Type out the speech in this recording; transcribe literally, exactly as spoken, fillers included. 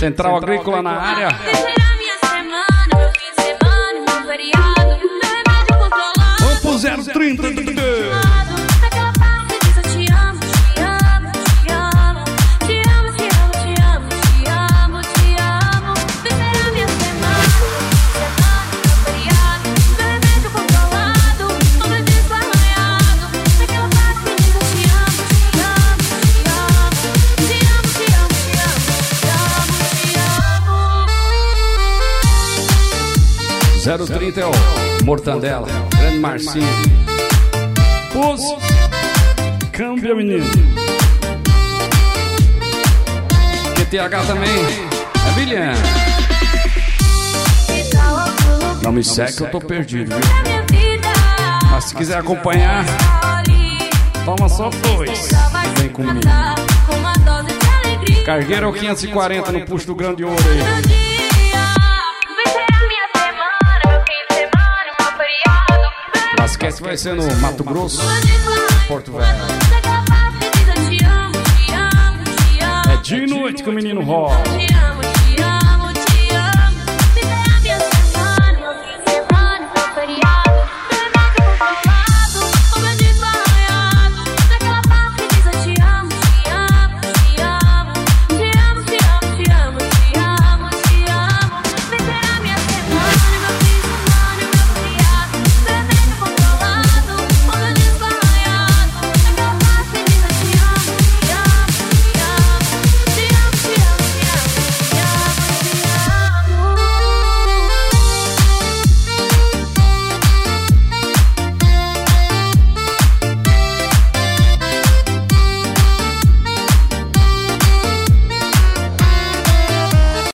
Central Agrícola na área. Vamos pro zero trinta. zero trinta é o Mortandela, Grande Marcinho. Pus, câmbio, menino. Q T H também, é William. Não me segue que eu tô perdido, viu? Mas se quiser acompanhar, toma só dois. Vem comigo. Cargueiro quinhentos e quarenta no Puxo do Grande Ouro aí. Esquece, vai ser no Mato Grosso, Porto Velho. É dia e noite que o menino rola.